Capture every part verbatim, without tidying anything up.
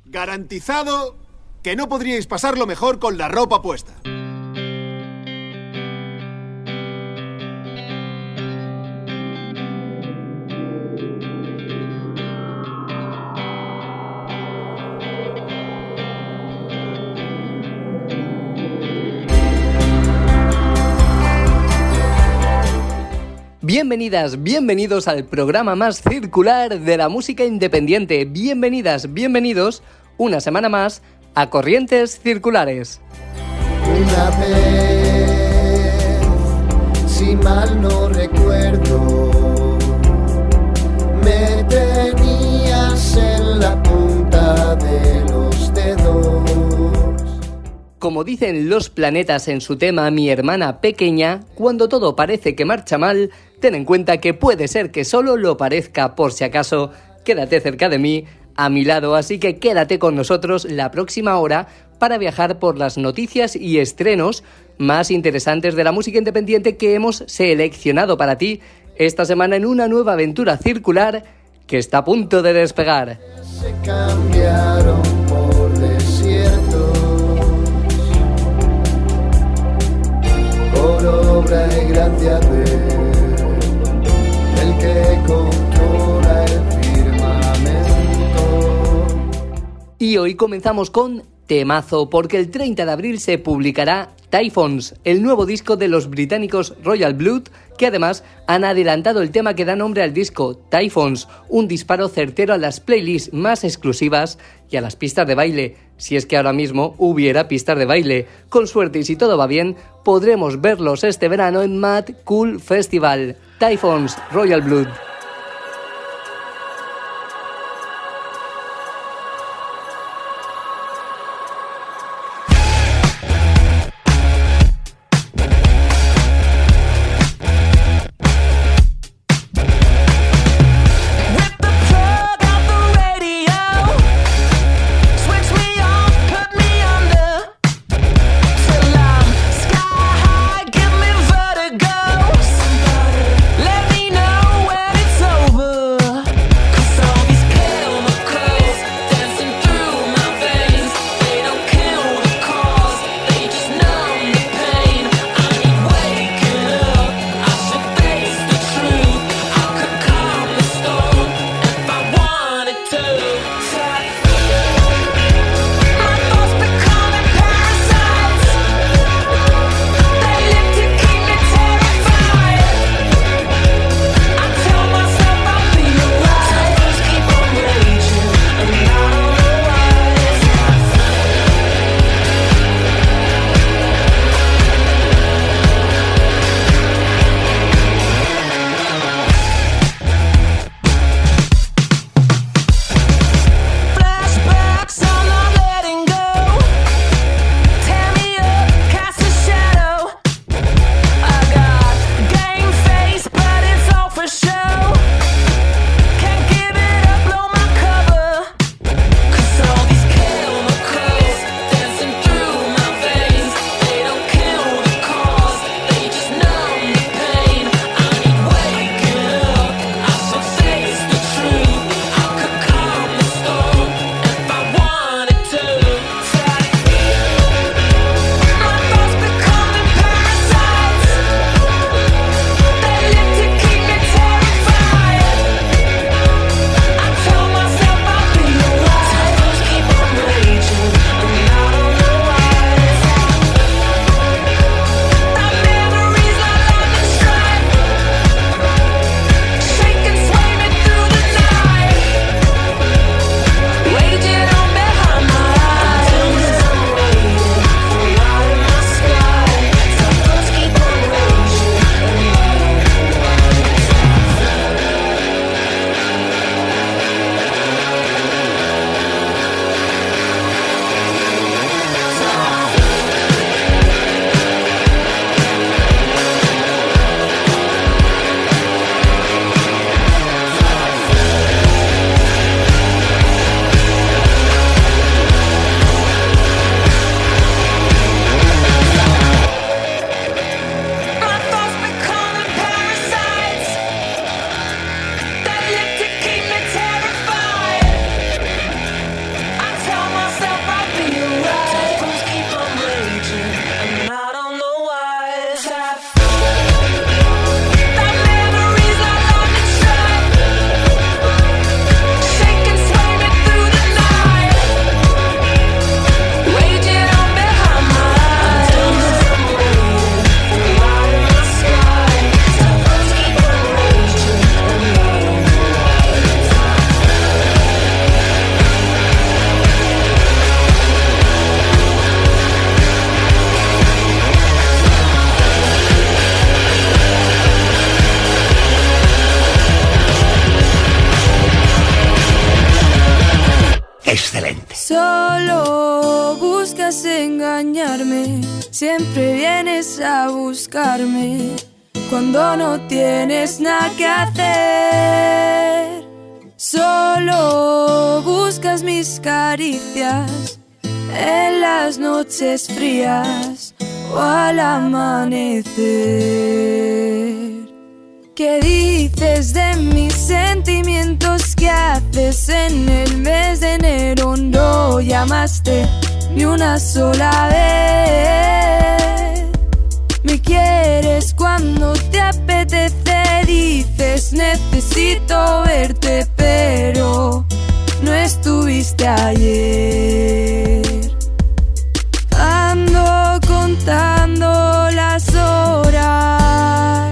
Garantizado que no podríais pasarlo mejor con la ropa puesta. Bienvenidas, bienvenidos al programa más circular de la música independiente. Bienvenidas, bienvenidos una semana más a Corrientes Circulares. Una vez, si mal no recuerdo, me tenías en la punta de los dedos. Como dicen los planetas en su tema Mi hermana pequeña, cuando todo parece que marcha mal, ten en cuenta que puede ser que solo lo parezca. Por si acaso, quédate cerca de mí, a mi lado, así que quédate con nosotros la próxima hora para viajar por las noticias y estrenos más interesantes de la música independiente que hemos seleccionado para ti esta semana en una nueva aventura circular que está a punto de despegar. Se cambiaron por desiertos, por obra y gracia de el que controla el firmamento. Y hoy comenzamos con temazo, porque el treinta de abril se publicará Typhoons, el nuevo disco de los británicos Royal Blood, que además han adelantado el tema que da nombre al disco, Typhoons, un disparo certero a las playlists más exclusivas y a las pistas de baile, si es que ahora mismo hubiera pistas de baile. Con suerte y si todo va bien, podremos verlos este verano en Mad Cool Festival. Typhoons, Royal Blood. Let me know when Solo buscas engañarme, siempre vienes a buscarme cuando no tienes nada que hacer. Solo buscas mis caricias en las noches frías o al amanecer. ¿Qué dices de mis sentimientos? ¿Qué haces en el mes de enero? No llamaste ni una sola vez. Me quieres cuando te apetece, dices necesito verte, pero no estuviste ayer. Ando contando las horas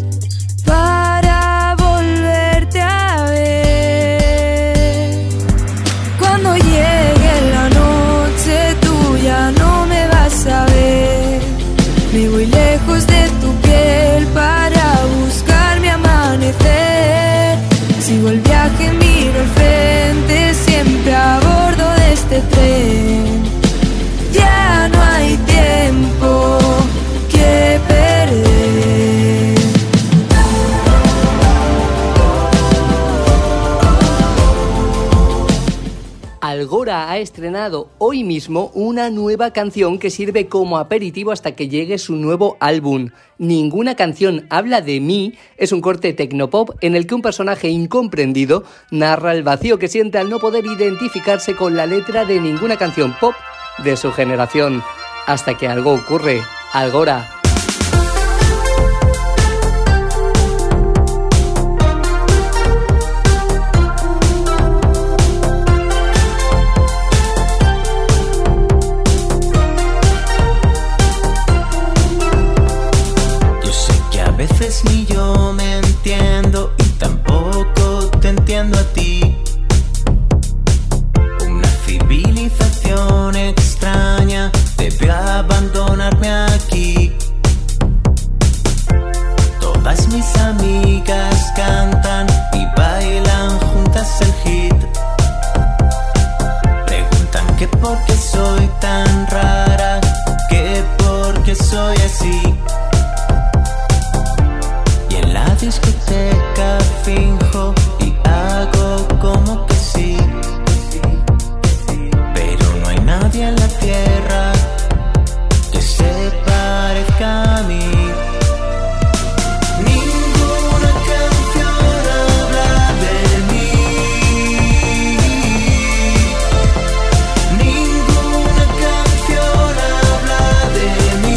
para volverte a ver. Cuando llegue la noche tú ya no me vas a ver. Me voy lejos de tu piel para buscar mi amanecer. Sigo el viaje, miro al frente, siempre a bordo de este tren. Ya no hay tiempo que perder. Algora ha estrenado hoy mismo una nueva canción que sirve como aperitivo hasta que llegue su nuevo álbum. Ninguna canción habla de mí es un corte tecnopop en el que un personaje incomprendido narra el vacío que siente al no poder identificarse con la letra de ninguna canción pop de su generación. Hasta que algo ocurre. Algora. Ni yo me entiendo y tampoco te entiendo a ti. Una civilización extraña debió abandonarme aquí. Todas mis amigas cantan y bailan juntas el hit. Preguntan que por qué soy tan rara, que por qué soy así. Discoteca finjo y hago como que sí, pero no hay nadie en la tierra que se parezca a mí. Ninguna canción habla de mí. Ninguna canción habla de mí.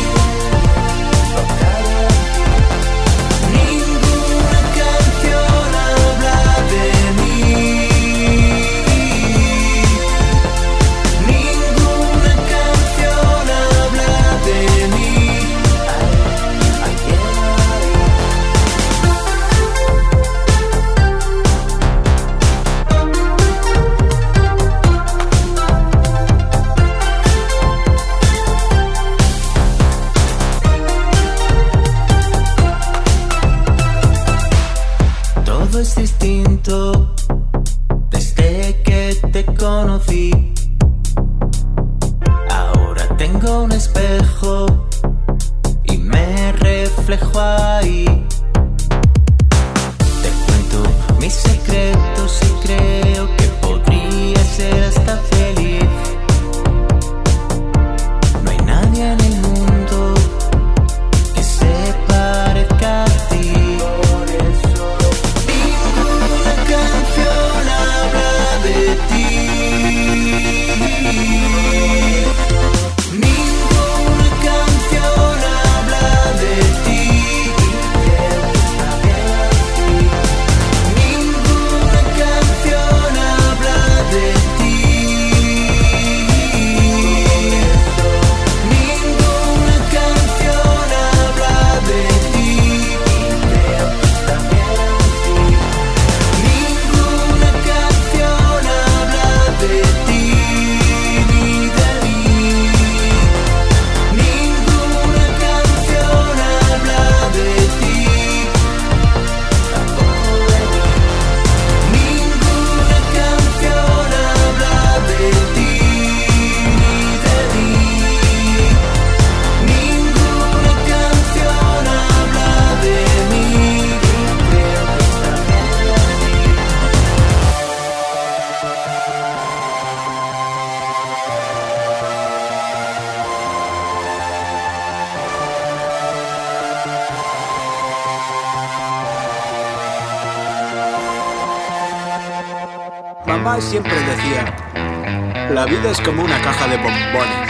Es distinto desde que te conocí. Ahora tengo un espejo y me reflejo ahí. Te cuento mis secretos y creo que podría ser hasta feliz. No hay nadie en el mundo que se parezca a ti. Canción habla de ti. Ninguna canción habla de ti. Ninguna mamá siempre decía: la vida es como una caja de bombones.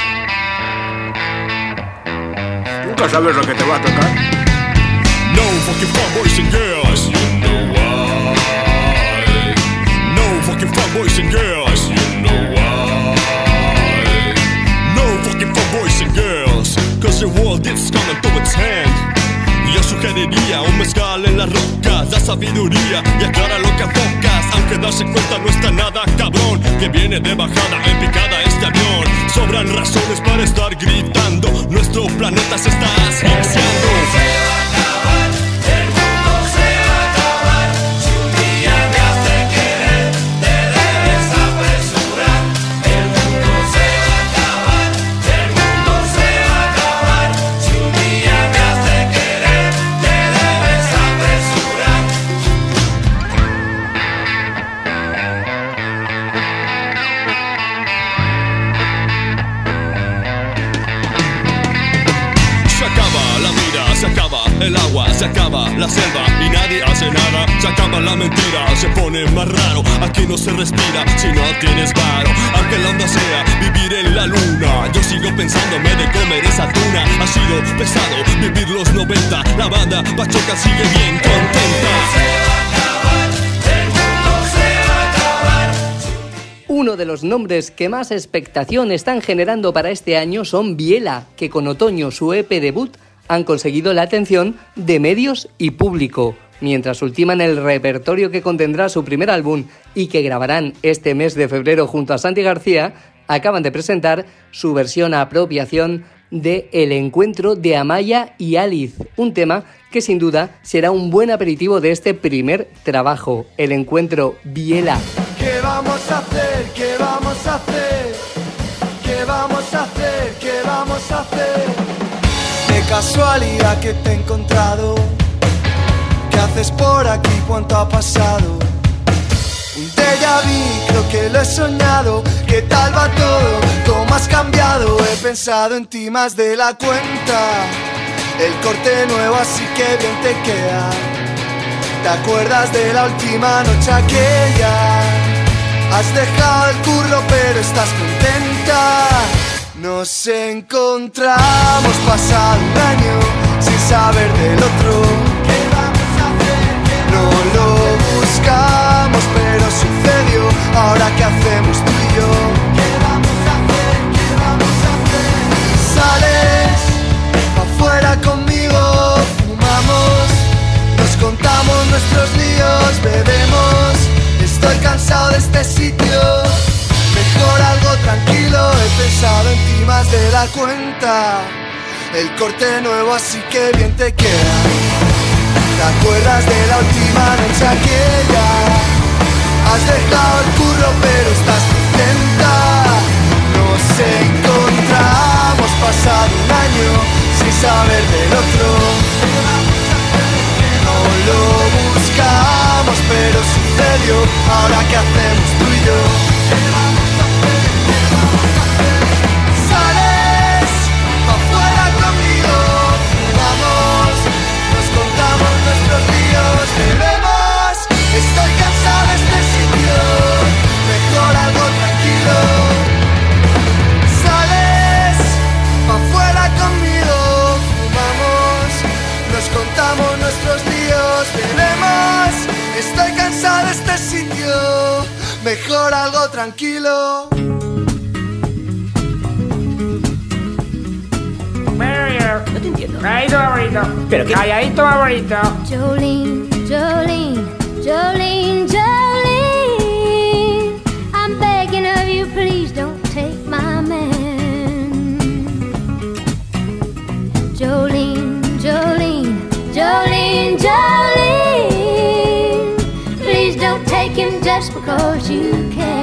Nunca sabes lo que te va a tocar. No fucking fun boys and girls, you know why. No fucking fun boys and girls, you know why. No fucking fun boys and girls, cause the world is coming to its end. Yo sugeriría un mezcal en las rocas, la sabiduría y aclara lo que enfocas. Aunque darse cuenta no está nada cabrón, que viene de bajada en picada este avión. Sobran razones para estar gritando, nuestro planeta se está asfixiando. El agua, se acaba la selva y nadie hace nada. Se acaba la mentira, se pone más raro. Aquí no se respira si no tienes varo. Aunque la onda sea vivir en la luna, yo sigo pensándome de comer esa tuna. Ha sido pesado vivir los noventa. La banda Pachoca sigue bien contenta. Uno de los nombres que más expectación están generando para este año son Biela, que con Otoño, su E P debut, han conseguido la atención de medios y público. Mientras ultiman el repertorio que contendrá su primer álbum y que grabarán este mes de febrero junto a Santi García, acaban de presentar su versión a apropiación de El encuentro de Amaya y Alice, un tema que sin duda será un buen aperitivo de este primer trabajo, El encuentro Biela. ¿Qué vamos a hacer? ¿Qué vamos a hacer? ¿Qué vamos a hacer? ¿Qué vamos a hacer? De casualidad que te he encontrado. ¿Qué haces por aquí? ¿Cuánto ha pasado? Un déjà vu, creo que lo he soñado. ¿Qué tal va todo? ¿Cómo has cambiado? He pensado en ti más de la cuenta. El corte nuevo así que bien te queda. ¿Te acuerdas de la última noche aquella? Has dejado el curro pero estás contenta. Nos encontramos pasado un año sin saber del otro. ¿Qué vamos a hacer? No lo buscamos pero sucedió. Ahora ¿qué hacemos tú y yo? ¿Qué vamos a hacer? ¿Qué vamos a hacer? Sales pa' afuera conmigo, fumamos, nos contamos nuestros líos, bebemos. Estoy cansado de este sitio. Mejor algo tranquilo, he pensado en ti más de la cuenta. El corte nuevo así que bien te queda. ¿Te acuerdas de la última noche aquella? Has dejado el curro pero estás contenta. Nos encontramos pasado un año sin saber del otro. No lo buscamos pero sucedió. Ahora ¿qué hacemos tú y yo? Bebemos, estoy cansado de este sitio. Mejor algo tranquilo. Sales pa' afuera conmigo, fumamos, nos contamos nuestros líos. Bebemos, estoy cansado de este sitio. Mejor algo tranquilo. No te entiendo. Calladito, favorito. ¿Pero qué? Calladito, favorito. Jolene, Jolene, Jolene, Jolene, I'm begging of you, please don't take my man. Jolene, Jolene, Jolene, Jolene, please don't take him just because you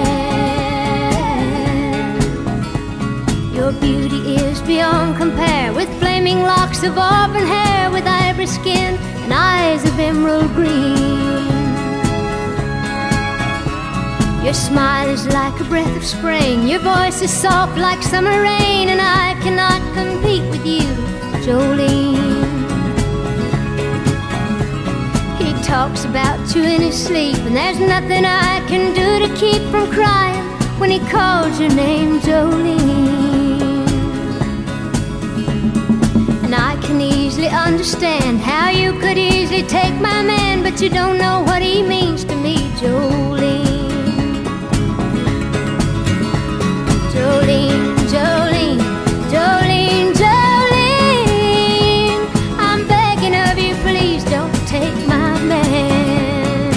can. Your beauty is beyond compare, with flaming locks of auburn hair, with ivory skin and eyes of emerald green. Your smile is like a breath of spring, your voice is soft like summer rain, and I cannot compete with you, Jolene. He talks about you in his sleep, and there's nothing I can do to keep from crying when he calls your name, Jolene. And I can easily understand how you could easily take my man, but you don't know what he means to me, Jolene. Jolene, Jolene, Jolene, Jolene, I'm begging of you, please don't take my man.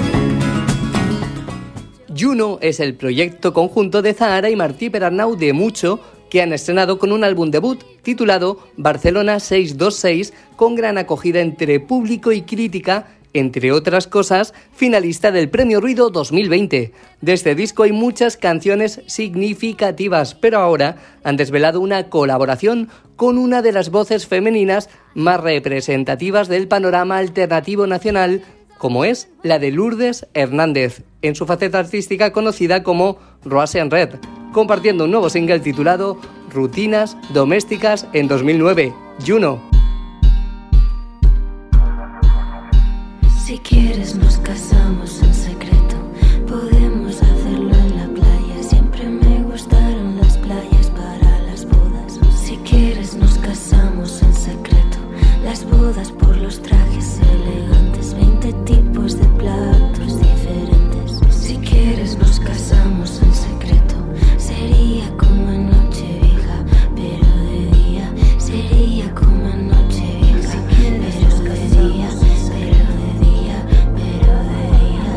Juno es el proyecto conjunto de Zahara y Martí Perarnau de Mucho, que han estrenado con un álbum debut titulado Barcelona seiscientos veintiséis, con gran acogida entre público y crítica, entre otras cosas, finalista del Premio Ruido dos mil veinte. De este disco hay muchas canciones significativas, pero ahora han desvelado una colaboración con una de las voces femeninas más representativas del panorama alternativo nacional, como es la de Lourdes Hernández, en su faceta artística conocida como Rose en Red, compartiendo un nuevo single titulado Rutinas Domésticas en dos mil nueve, Juno. Si quieres nos casamos en secreto, podemos hacerlo en la playa, siempre me gustaron las playas para las bodas. Si quieres nos casamos en secreto, las bodas por los trajes elegantes, veinte tipos de platos diferentes. Si quieres nos casamos en secreto, sería como en Nochevieja, pero de día, sería como en Nochevieja, pero de día, pero de día, pero de día.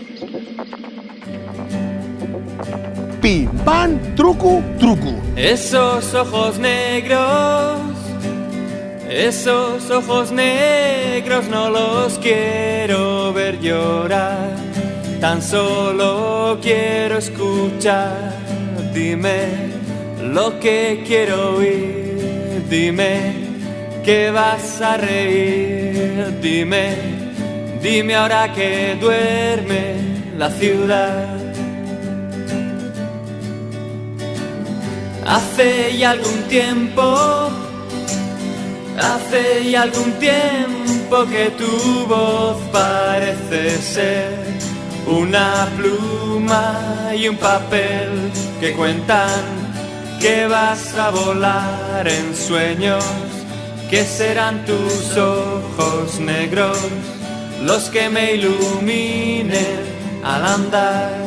Pim, pam, truco, truco. Esos ojos negros, esos ojos negros no los quiero ver llorar. Tan solo quiero escuchar. Dime lo que quiero oír. Dime que vas a reír. Dime, dime ahora que duerme la ciudad. Hace ya algún tiempo, hace ya algún tiempo que tu voz parece ser una pluma y un papel que cuentan que vas a volar en sueños, que serán tus ojos negros los que me iluminen al andar.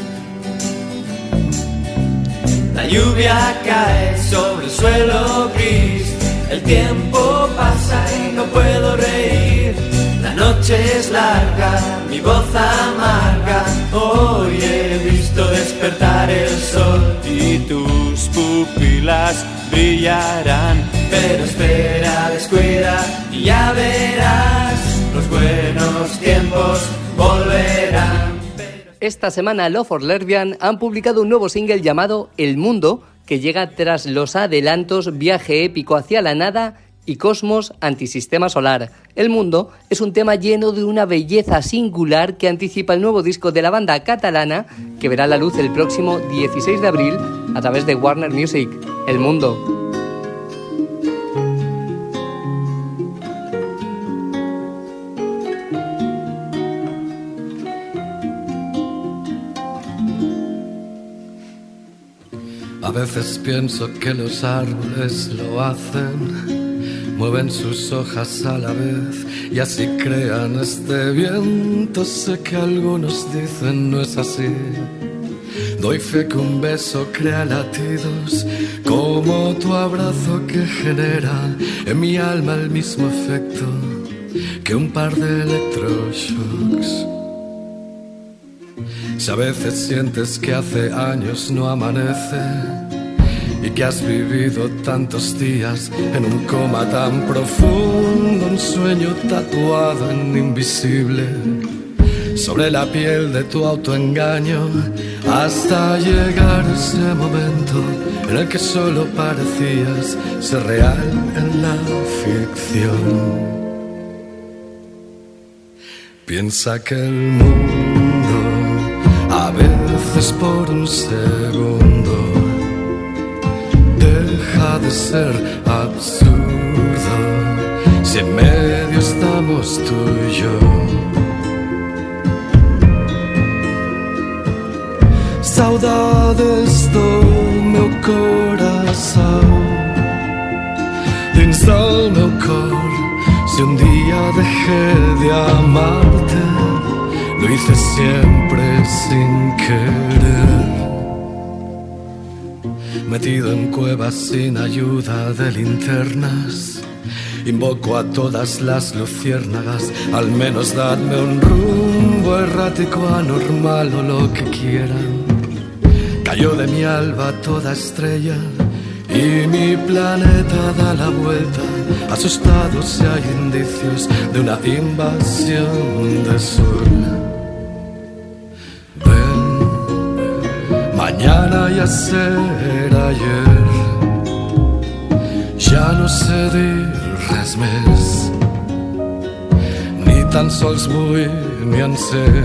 La lluvia cae sobre el suelo gris, el tiempo pasa y no puedo reír. La noche es larga, mi voz amarga, hoy he visto despertar el sol y tus pupilas brillarán. Pero espera, descuida y ya verás, los buenos tiempos volverán. Esta semana Love for Lesbian han publicado un nuevo single llamado El Mundo, que llega tras los adelantos Viaje épico hacia la nada y Cosmos antisistema solar. El Mundo es un tema lleno de una belleza singular que anticipa el nuevo disco de la banda catalana, que verá la luz el próximo dieciséis de abril a través de Warner Music. El Mundo. A veces pienso que los árboles lo hacen, mueven sus hojas a la vez y así crean este viento. Sé que algunos dicen no es así. Doy fe que un beso crea latidos como tu abrazo que genera en mi alma el mismo efecto que un par de electroshocks. Si a veces sientes que hace años no amanece y que has vivido tantos días en un coma tan profundo, un sueño tatuado en invisible sobre la piel de tu autoengaño, hasta llegar ese momento en el que solo parecías ser real en la ficción. Piensa que el mundo a veces por un segundo deja de ser absurdo si en medio estamos tú y yo. Saudades do meu coração, dins del meu cor. Si un día dejé de amarte, lo hice siempre sin querer. Metido en cuevas sin ayuda de linternas, invoco a todas las luciérnagas. Al menos dadme un rumbo errático, anormal o lo que quieran. Cayó de mi alba toda estrella y mi planeta da la vuelta. Asustado si hay indicios de una invasión de sol. Ven, mañana ya será ayer. Ja no sé dir res més, ni tan sols vull ni en ser.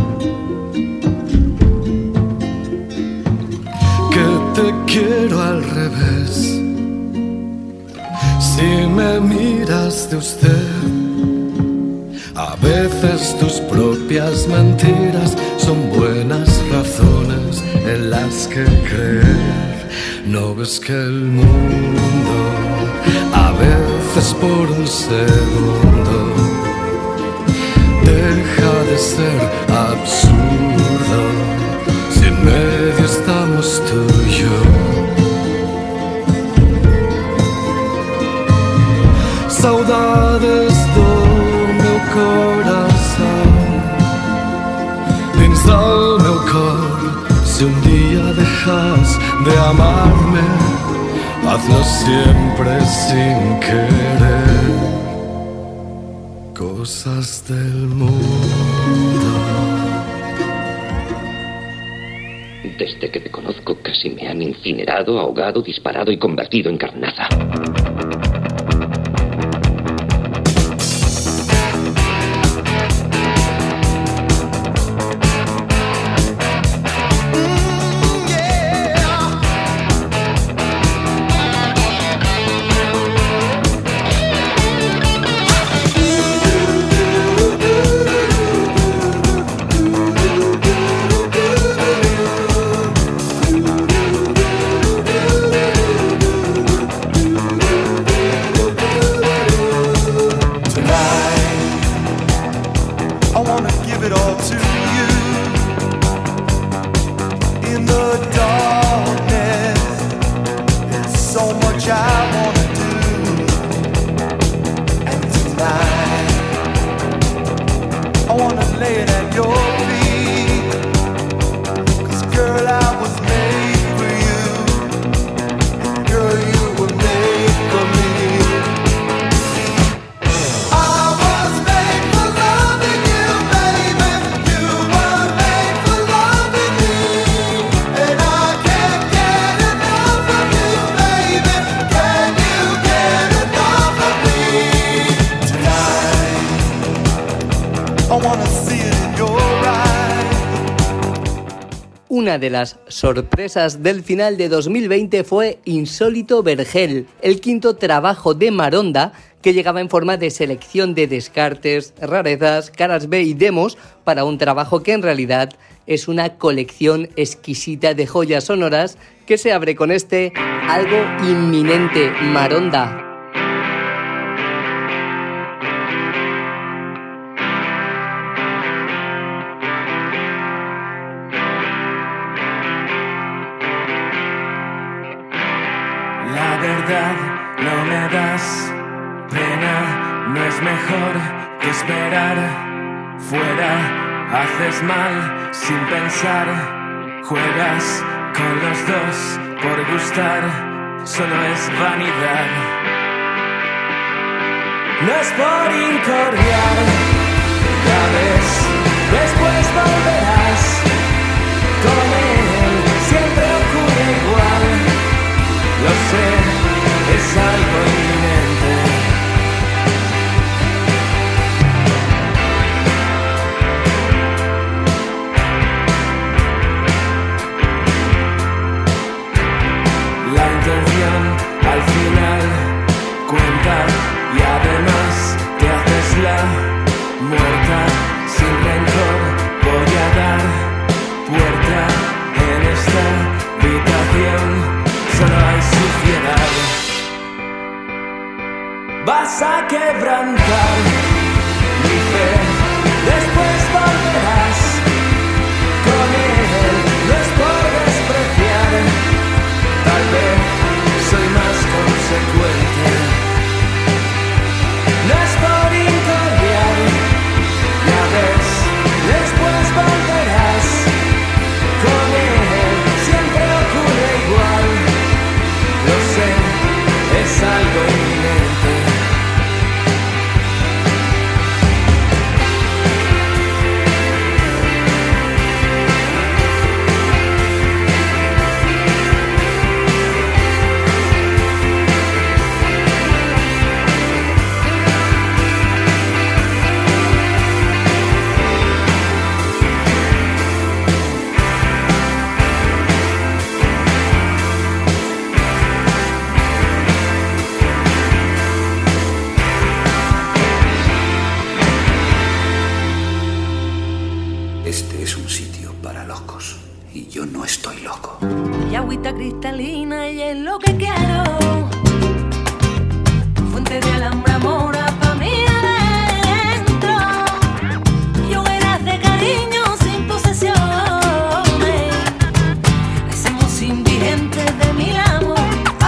Que te quiero al revés. Si me miras de usted, a veces tus propias mentiras son buenas razones en las que creer. No ves que el mundo a veces por un segundo deja de ser absurdo si en medio estamos tú y yo. Saudades do meu coração, del meu cor. Si un día dejas de amarme, hazlo siempre sin querer. Cosas del mundo. Desde que te conozco casi me han incinerado, ahogado, disparado y convertido en carnaza. Una de las sorpresas del final de dos mil veinte fue Insólito Vergel, el quinto trabajo de Maronda, que llegaba en forma de selección de descartes, rarezas, caras B y demos para un trabajo que en realidad es una colección exquisita de joyas sonoras que se abre con este Algo Inminente, Maronda. La verdad, no me das pena, no es mejor que esperar. Fuera, haces mal sin pensar. Juegas con los dos por gustar, solo es vanidad. No es por incordiar, ya ves, después volverás. Con él siempre ocurre igual. Lo sé, es algo inminente. La intención al final cuenta y además te haces la muerta. Sin rencor voy a dar puerta en esta habitación. Solo hay suciedad. Vas a quebrantar mi fe, después volverás. Con él no es por despreciar, tal vez soy más consecuente. No es por incordiar, ya ves, después volverás. Con él siempre ocurre igual. Lo sé, es algo inminente. Este es un sitio para locos y yo no estoy loco. Y agüita cristalina y es lo que quiero. Fuente de alhambra mora pa' mí adentro. Y hogueras de cariño sin posesiones. Hacemos indigentes de mil amores.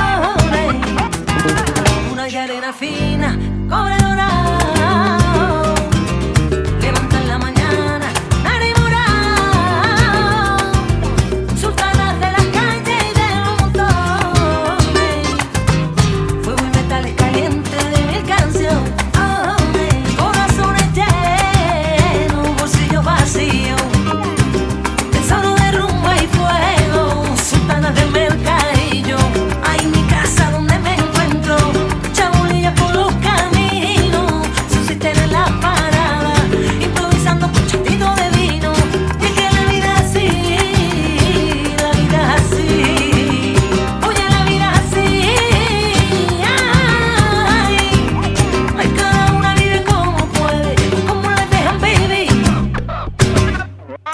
Una y arena fina, cobre dorado. Levanta en la mañana, enamorado.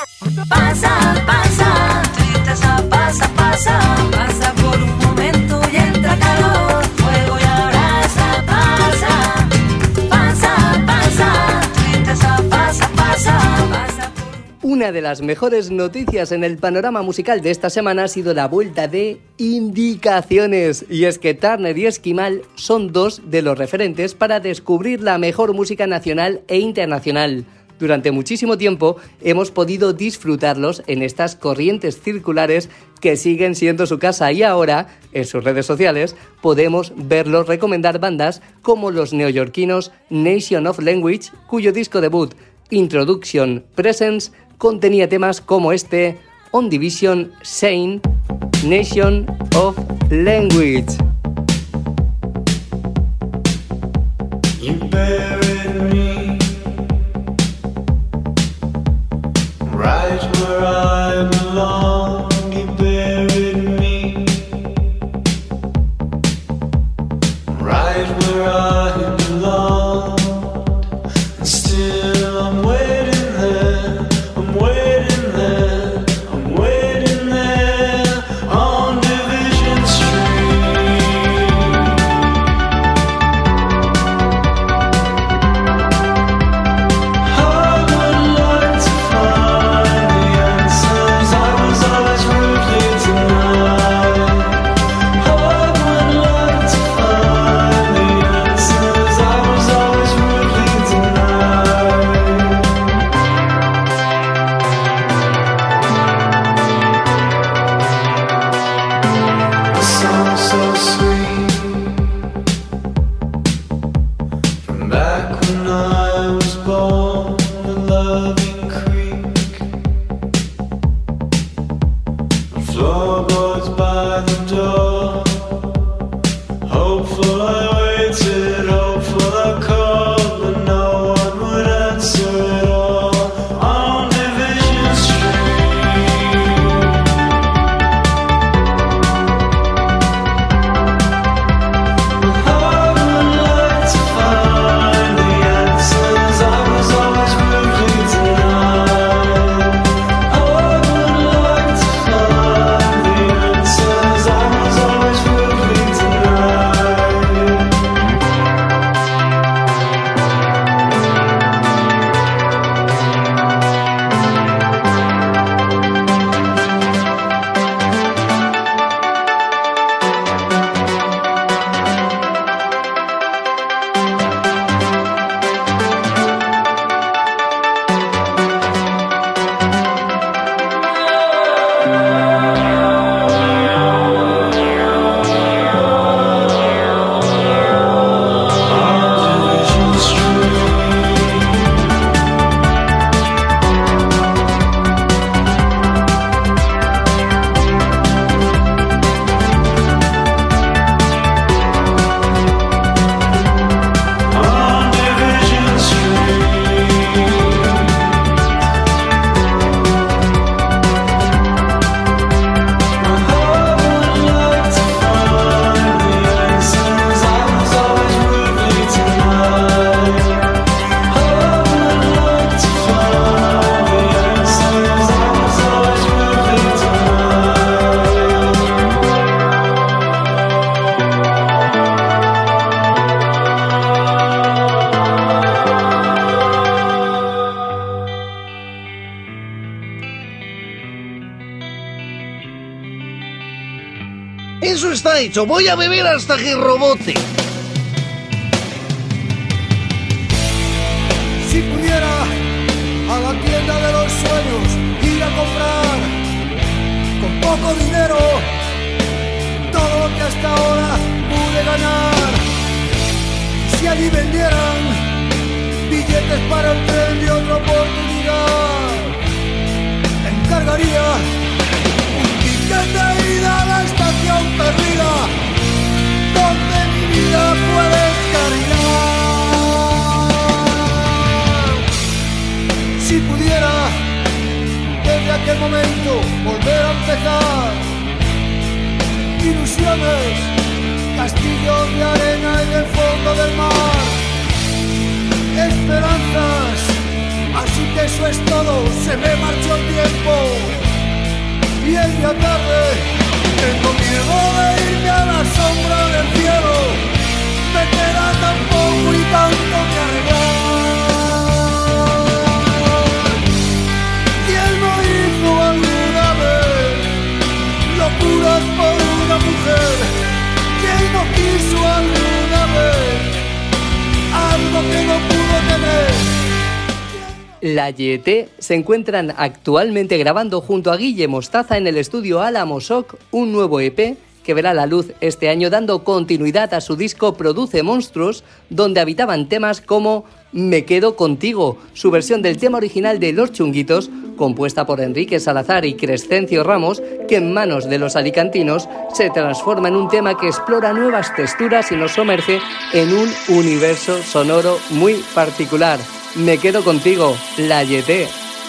Pasa, pasa, tristeza pasa, pasa, pasa por un momento y entra calor, fuego y abraza, pasa, pasa, pasa, tristeza pasa, pasa, pasa. Una de las mejores noticias en el panorama musical de esta semana ha sido la vuelta de Indicaciones, y es que Turner y Esquimal son dos de los referentes para descubrir la mejor música nacional e internacional. Durante muchísimo tiempo hemos podido disfrutarlos en estas corrientes circulares que siguen siendo su casa, y ahora, en sus redes sociales, podemos verlos recomendar bandas como los neoyorquinos Nation of Language, cuyo disco debut, Introduction Presence, contenía temas como este, On Division Sane, Nation of Language. You buried me right where I belong. You buried me right where I belong. And still I'm waiting there, I'm waiting there, I'm waiting there on Division Street. I would like to find the answers I was always rudely denied. I would like to find the answers I was always rudely denied. A song so sweet from back when I was born, a loving creek, floorboards by the door. Hopeful I waited, hopeful I called, but no one would answer at all on Division Street. I would like to find the answers I was always rudely denied. I would like to find the answers I was always rudely denied. On Division Street. I would like to find the answers I was always rudely denied. I would like to find the answers I was always rudely denied. Eso está hecho. Voy a beber hasta que robote. Si pudiera a la tienda de los sueños ir a comprar con poco dinero todo lo que hasta ahora pude ganar, si allí vendieran billetes para el tren de otra oportunidad, encargaría un ticket de ida a la estación perdida donde mi vida puede descarrilar. Si pudiera desde aquel momento volver a empezar, ilusiones, castillos de arena y del fondo del mar, esperanzas Así que eso es todo, se me marchó el tiempo y es ya tarde. Tengo miedo de irme a la sombra del cielo, me queda tan poco y tanto que arreglar. ¿Quién no hizo alguna vez locuras por una mujer? ¿Quién no quiso alguna vez algo que no pudo tener? La Yete se encuentran actualmente grabando junto a Guille Mostaza en el estudio Álamo Soc un nuevo E P que verá la luz este año, dando continuidad a su disco Produce Monstruos, donde habitaban temas como Me Quedo Contigo, su versión del tema original de Los Chunguitos, compuesta por Enrique Salazar y Crescencio Ramos, que en manos de los alicantinos se transforma en un tema que explora nuevas texturas y nos sumerge en un universo sonoro muy particular. Me Quedo Contigo, La Yete.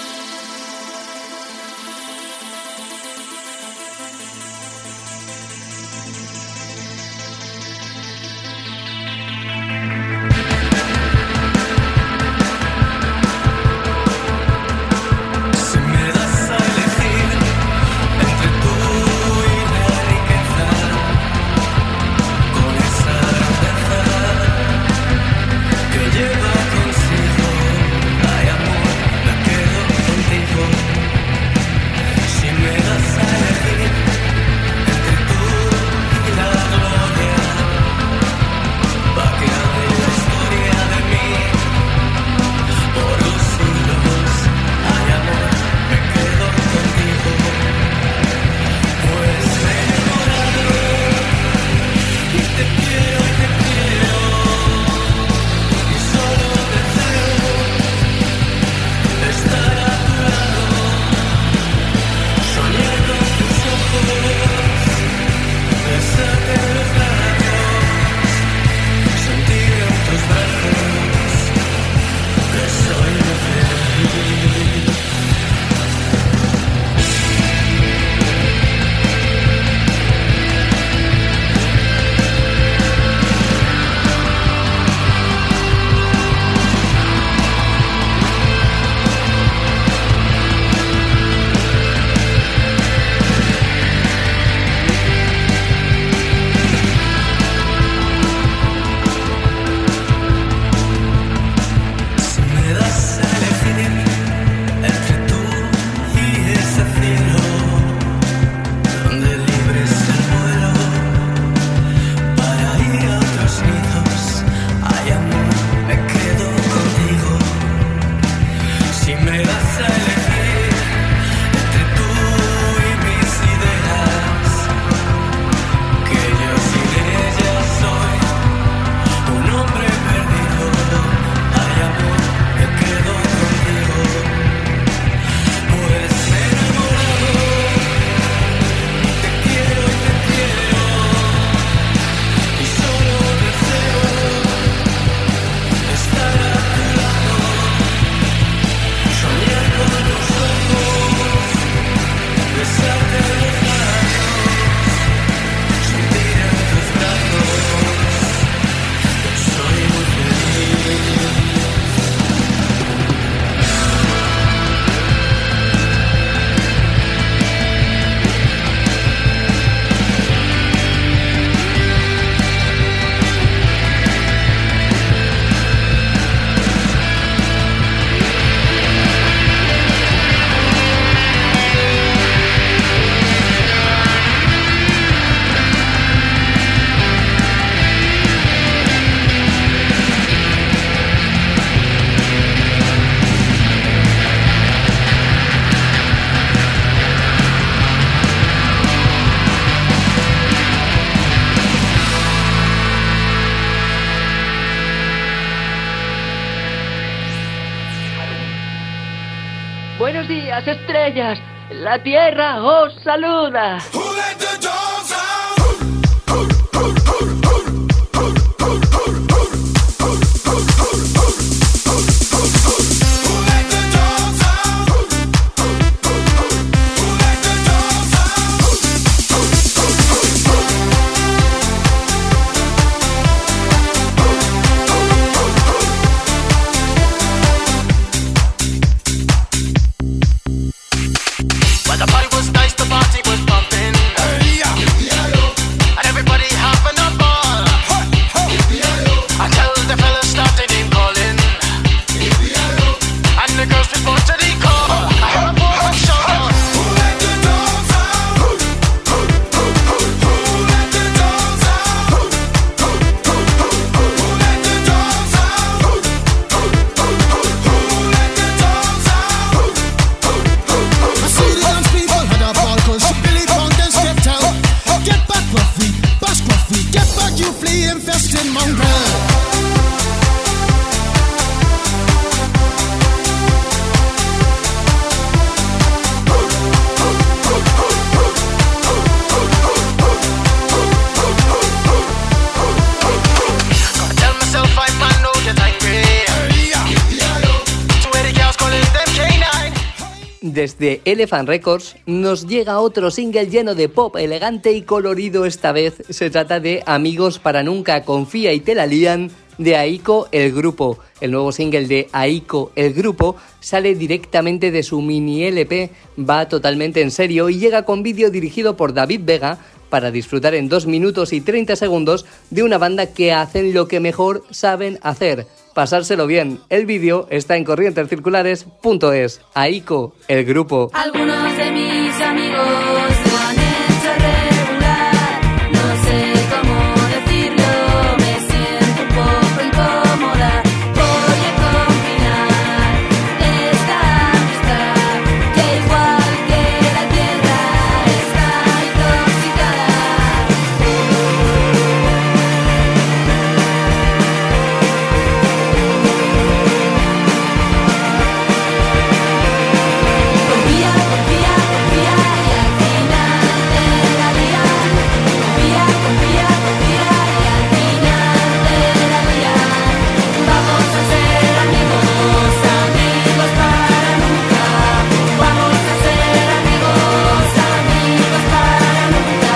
Buenos días, estrellas. La tierra os saluda. Desde Elephant Records nos llega otro single lleno de pop elegante y colorido. Esta vez se trata de Amigos para Nunca, Confía y te la lían, de Aiko el Grupo. El nuevo single de Aiko el Grupo sale directamente de su mini L P, va totalmente en serio y llega con vídeo dirigido por David Vega para disfrutar en dos minutos y treinta segundos de una banda que hacen lo que mejor saben hacer: pasárselo bien. El vídeo está en corrientes circulares punto es. Aiko el Grupo. Algunos de mis amigos lo han hecho regular, no sé cómo decirlo, me siento un poco incómoda. Voy a combinar esta amistad que igual que la tierra está intoxicada. Confía, confía, confía y al final te la lían. Confía, confía, confía y al final te la lían. Vamos a ser amigos, amigos para nunca. Vamos a ser amigos, amigos para nunca.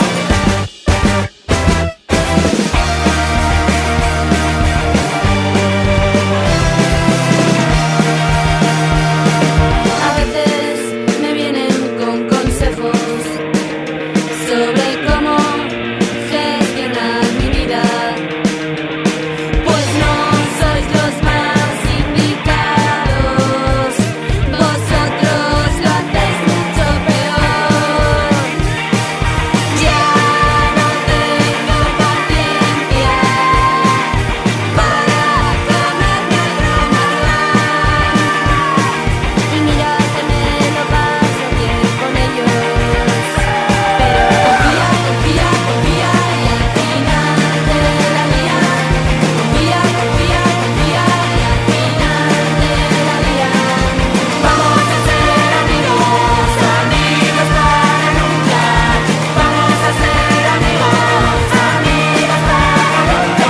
A veces me vienen con consejos sobre cómo gestionar mi vida, pues no sois los más indicados, vosotros lo hacéis mucho peor. Ya no tengo paciencia para comerme otro manual. Y mira que me lo paso bien con ellos, pero confía, confía, confía y al final te la lían. Confía, confía, confía y al final te la lían. Vamos a ser amigos, amigos para nunca. Vamos a ser amigos, amigos para nunca.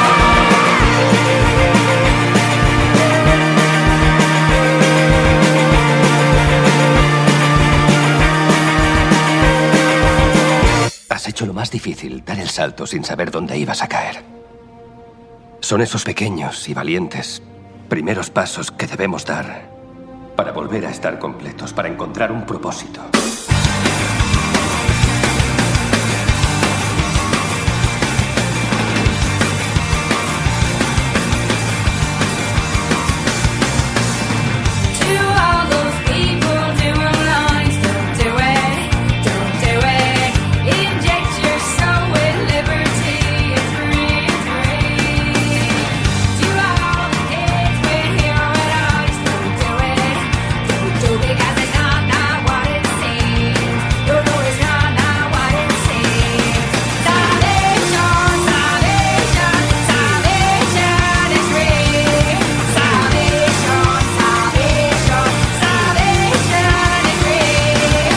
Has hecho lo más difícil, dar el salto sin saber dónde ibas a caer. Son esos pequeños y valientes primeros pasos que debemos dar para volver a estar completos, para encontrar un propósito. To all those people doing lines, don't do it, don't do it. Inject your soul with liberty, it's free, it's free. To all the kids with hero eyes, don't do it, don't do it, because it's not, not what it seems. No, no, it's not, not what it seems. Salvation, salvation, salvation is free. Salvation, salvation, salvation is free.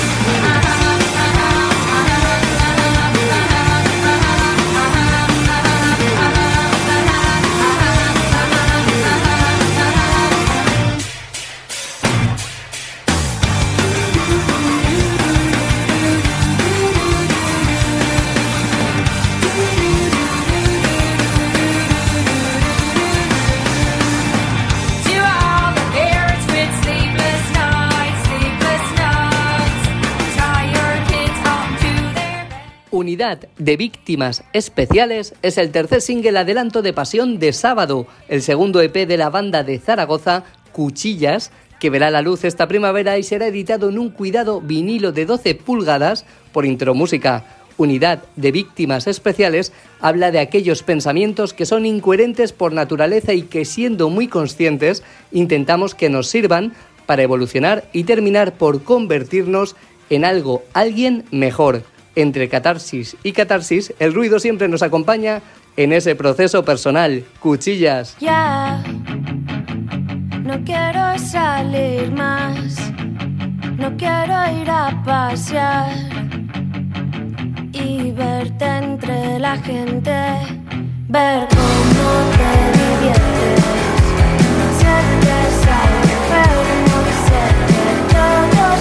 To all the parents with sleepless nights, sleepless nights, tie your kids home to their bed. Unidad de Víctimas Especiales es el tercer single adelanto de Pasión de Sábado, el segundo E P de la banda de Zaragoza, Cuchillas, que verá la luz esta primavera y será editado en un cuidado vinilo de doce pulgadas por Intromúsica. Unidad de Víctimas Especiales habla de aquellos pensamientos que son incoherentes por naturaleza y que, siendo muy conscientes, intentamos que nos sirvan para evolucionar y terminar por convertirnos en algo, alguien mejor. Entre catarsis y catarsis, el ruido siempre nos acompaña en ese proceso personal. Cuchillas. Ya, no quiero salir más, no quiero ir a pasear y verte entre la gente, ver cómo te diviertes, sé que es algo enfermo, sé que todos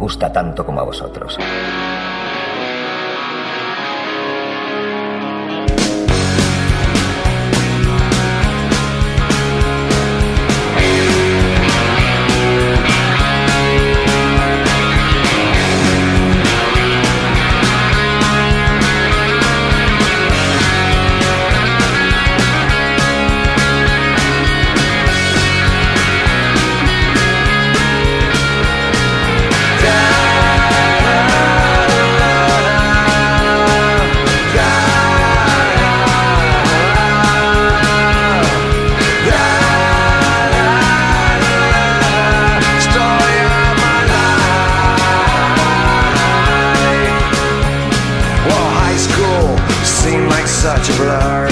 gusta tanto como a vosotros. Such a blur.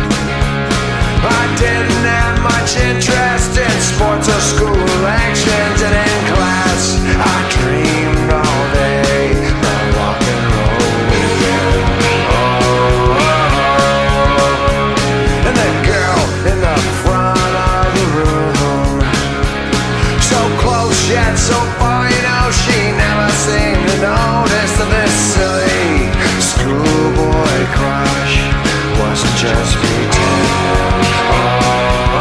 I didn't have much interest in sports or school actions, and in class I dreamed all day about rock and roll. Oh, oh, oh. And that girl in the front of the room, so close yet so far, you know, she never seemed to notice that this silly schoolboy crush wasn't just pretend. Oh,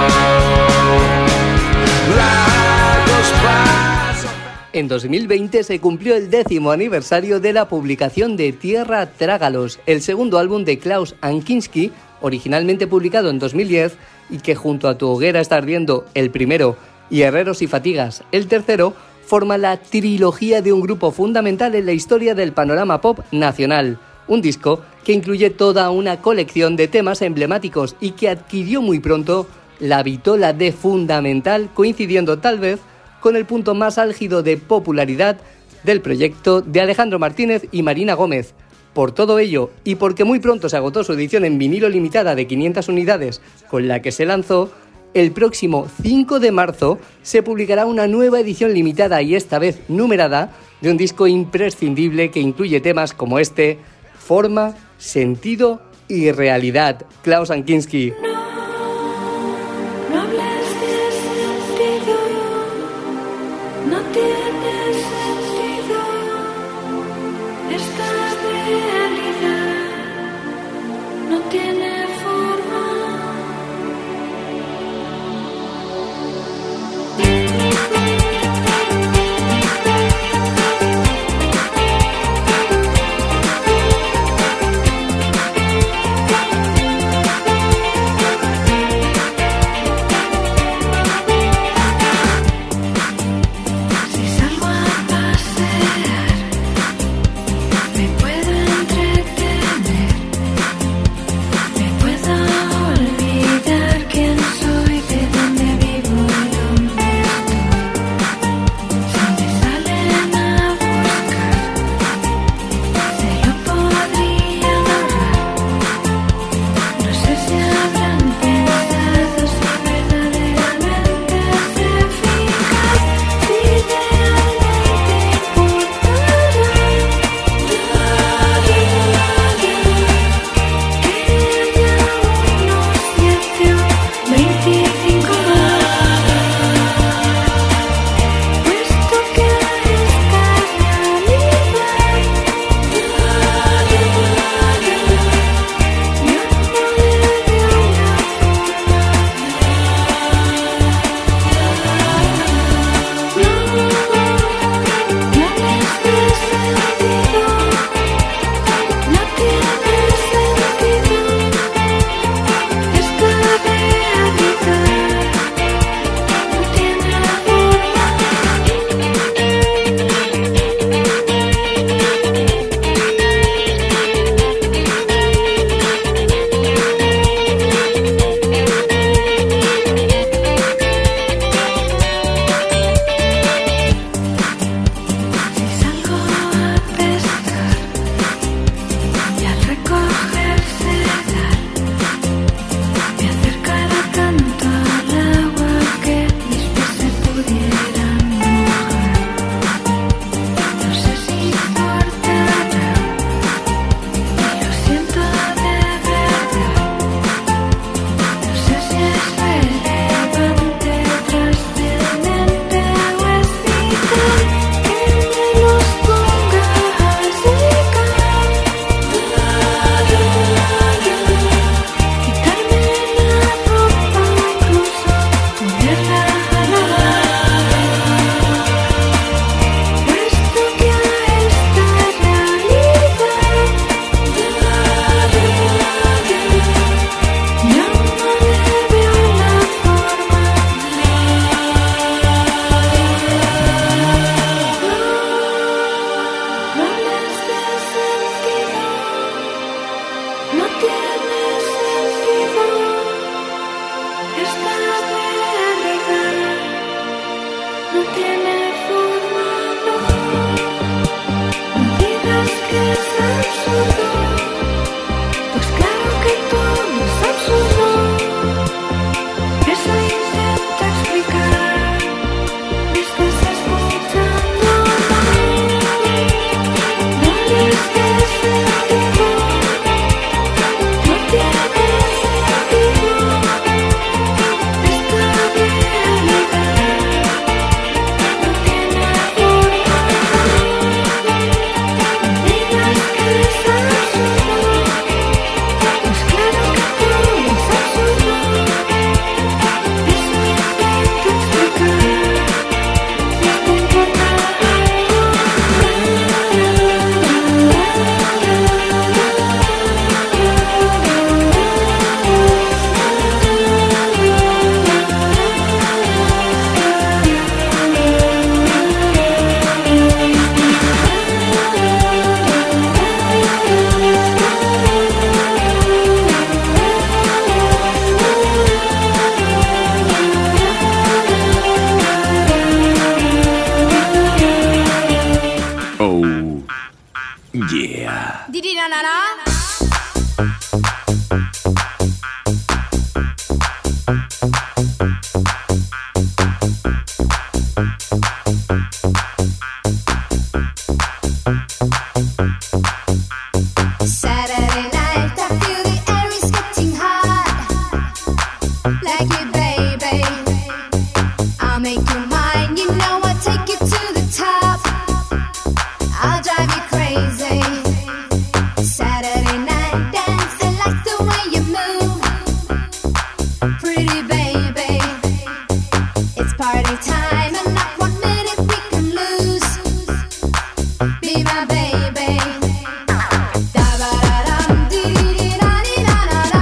life goes by. En dos mil veinte se cumplió el décimo aniversario de la publicación de Tierra Trágalos, el segundo álbum de Klaus Kinski, originalmente publicado en dos mil diez, y que junto a Tu hoguera está ardiendo, el primero, y Herreros y Fatigas, el tercero, forma la trilogía de un grupo fundamental en la historia del panorama pop nacional. Un disco que incluye toda una colección de temas emblemáticos y que adquirió muy pronto la vitola de fundamental, coincidiendo tal vez con el punto más álgido de popularidad del proyecto de Alejandro Martínez y Marina Gómez. Por todo ello, y porque muy pronto se agotó su edición en vinilo limitada de quinientas unidades con la que se lanzó, el próximo cinco de marzo se publicará una nueva edición limitada y esta vez numerada de un disco imprescindible que incluye temas como este: Forma, Sentido y Realidad. Klaus Kinski. No hables de sentido, no tiene sentido esta realidad, no tiene forma. Si I'll make you mine, you know I'll take you to the top. I'll drive you crazy. Saturday night dance, I like the way you move. Pretty baby, it's party time and not one minute we can lose. Be my baby. Da-ba-da-dum, dee-dee-da-dee-da-da-da.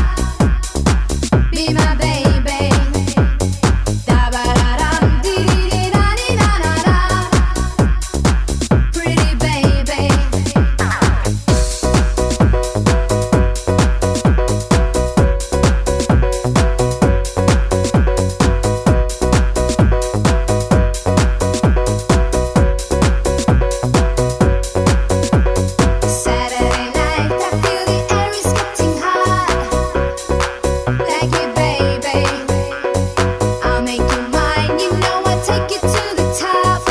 Be my baby. Da-ba-da-dum, dee-dee-da-dee-da-da-da. Pretty baby. Saturday night, I feel the air is getting hot. Like you, baby. I'll make you mine, you know I'll take you to the top.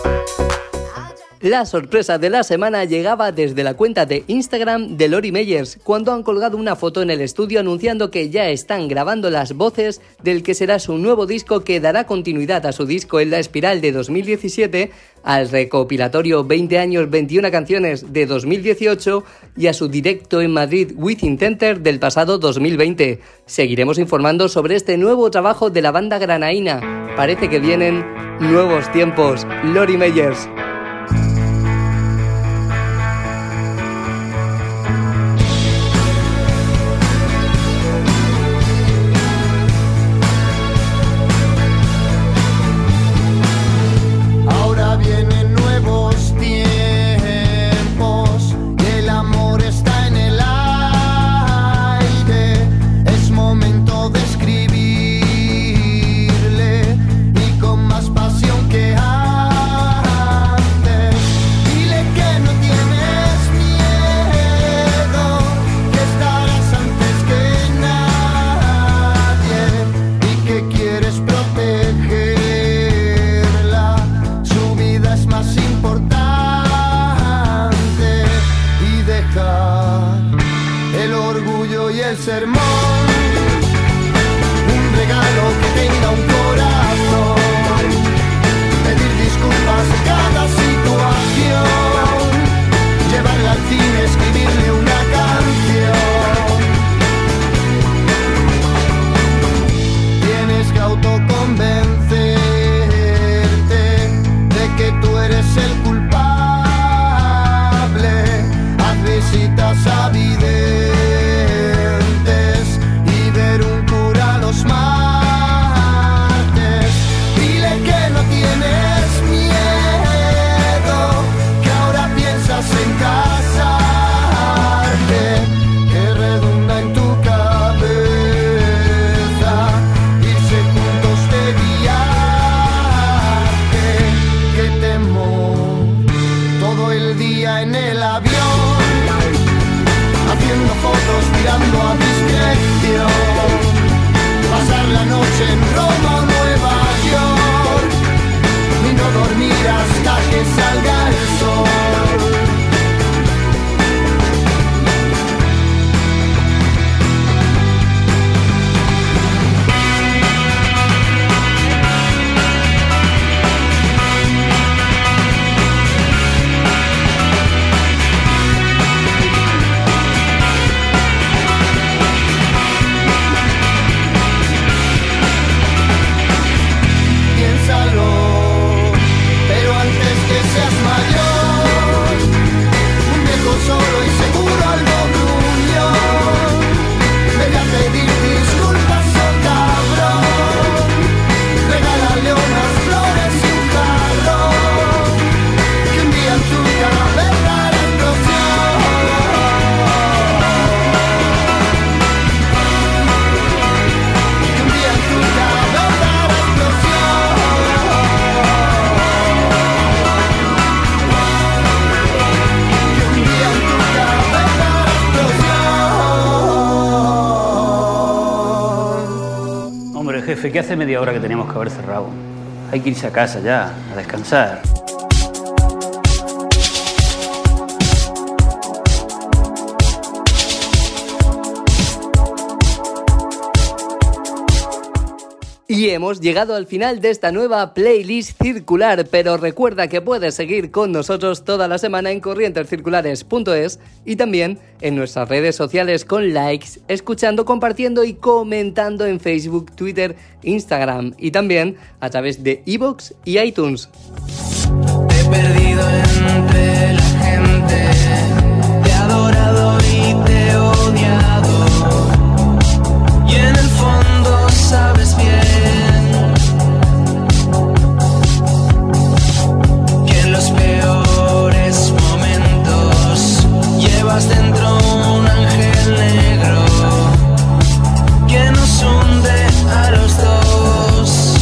La sorpresa de la semana llegaba desde la cuenta de Instagram de Lori Meyers, cuando han colgado una foto en el estudio anunciando que ya están grabando las voces del que será su nuevo disco, que dará continuidad a su disco En la Espiral de dos mil diecisiete, al recopilatorio veinte años, veintiuna canciones de dos mil dieciocho y a su directo en Madrid Within Center del pasado dos mil veinte. Seguiremos informando sobre este nuevo trabajo de la banda granaína. Parece que vienen nuevos tiempos. Lori Meyers. Ahora vienen nuevos tiempos, el amor está en el aire, es momento de escribirle y con más pasión que antes. Dile que no tienes miedo, que estarás antes que nadie y que quieres protegerla. Su vida es más importante y dejar el orgullo y el sermón. Un regalo que tenga un corazón. Pedir disculpas en cada situación. Llevarla al cine, escribirle una canción. Tienes que autoconvencerte de que tú eres el culpable. Haz visitas a videntes y ver un cura los martes. Dile que no tienes miedo, que ahora piensas en casarte, que redunda en tu cabeza irse juntos de viaje. Qué temor, todo el día en el avión, haciendo fotos, mirando a discreción. Pasar la noche en Roma o Nueva York y no dormir hasta que salga el sol. Piénsalo, pero antes que seas mayor, un viejo solo y seguro algo gruñón, vete a pedir disculpas, oh cabrón. Regálale unas flores y un jarrón, que un día en tu cabeza hará explosión. Que un día en tu cabeza hará explosión. Que un día en tu cabeza hará explosión. Hombre, jefe, ¿qué hace media hora que teníamos que haber cerrado? Hay que irse a casa ya, a descansar. Y hemos llegado al final de esta nueva playlist circular, pero recuerda que puedes seguir con nosotros toda la semana en corrientes circulares punto es y también en nuestras redes sociales con likes, escuchando, compartiendo y comentando en Facebook, Twitter, Instagram y también a través de iVoox y iTunes. Te he perdido entre la gente, te he adorado y te he odiado, y en el fondo sabes bien que en los peores momentos llevas dentro un ángel negro que nos hunde a los dos.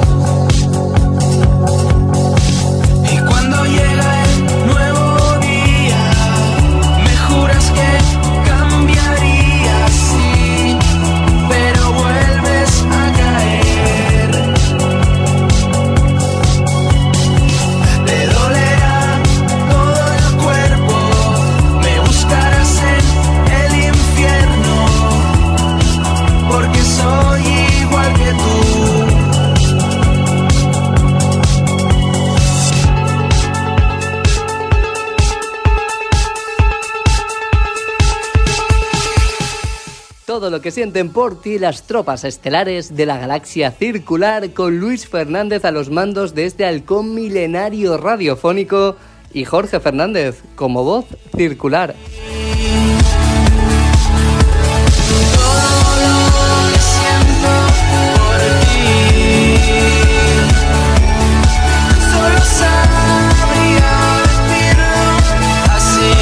Y cuando llega el nuevo día, me juras que cambiarías, sí, pero vuelves a caer. Te dolerá todo el cuerpo, me buscarás en el infierno, porque soy igual que tú. Todo lo que sienten por ti las tropas estelares de la galaxia circular, con Luis Fernández a los mandos de este halcón milenario radiofónico y Jorge Fernández como voz circular. Solo sabría decirlo así.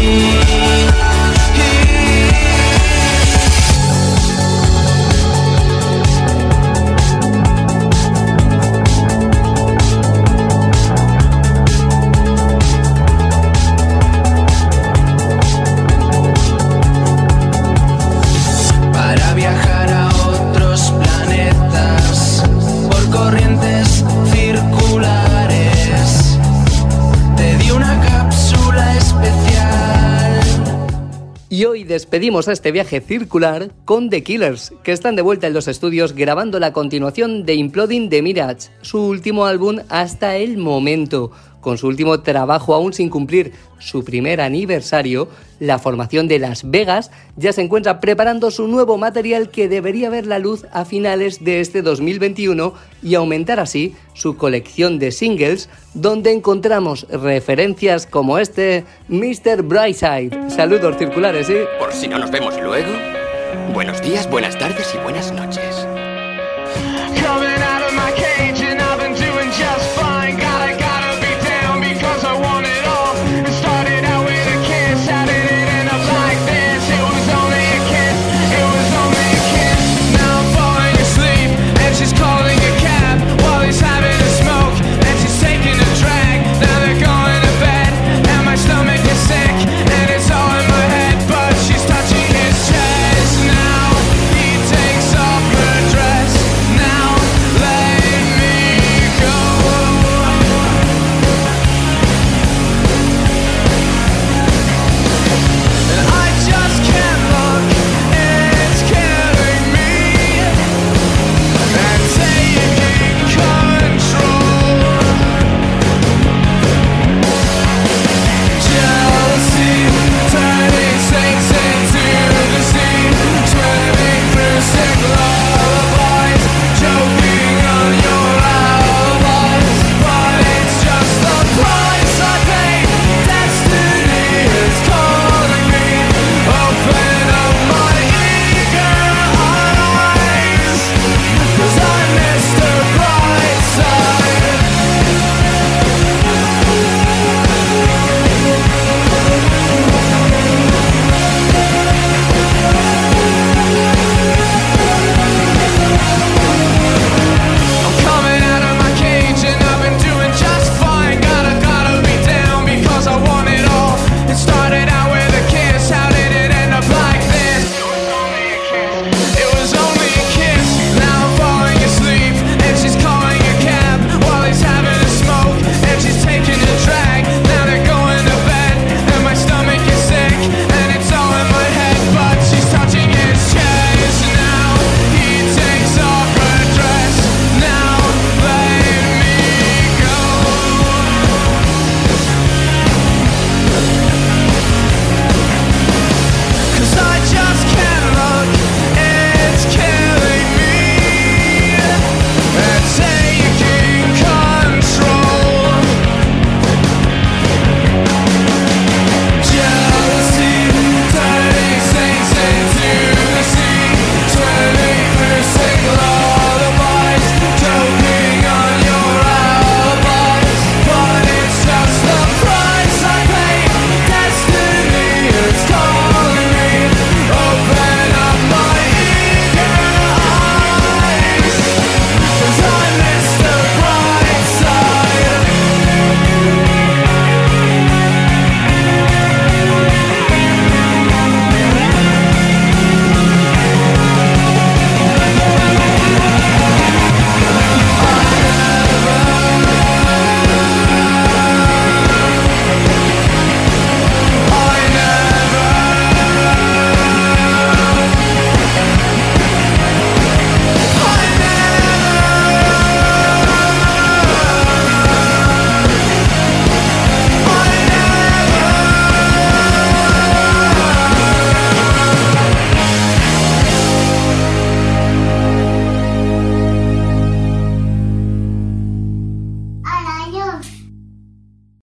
Para viajar a otros planetas por corrientes circulares, te di una cápsula especial. Y hoy despedimos este viaje circular con The Killers, que están de vuelta en los estudios grabando la continuación de Imploding the Mirage, su último álbum hasta el momento. Con su último trabajo aún sin cumplir su primer aniversario, la formación de Las Vegas ya se encuentra preparando su nuevo material que debería ver la luz a finales de este dos mil veintiuno y aumentar así su colección de singles, donde encontramos referencias como este mister Brightside. Saludos circulares, ¿eh? Por si no nos vemos luego, buenos días, buenas tardes y buenas noches.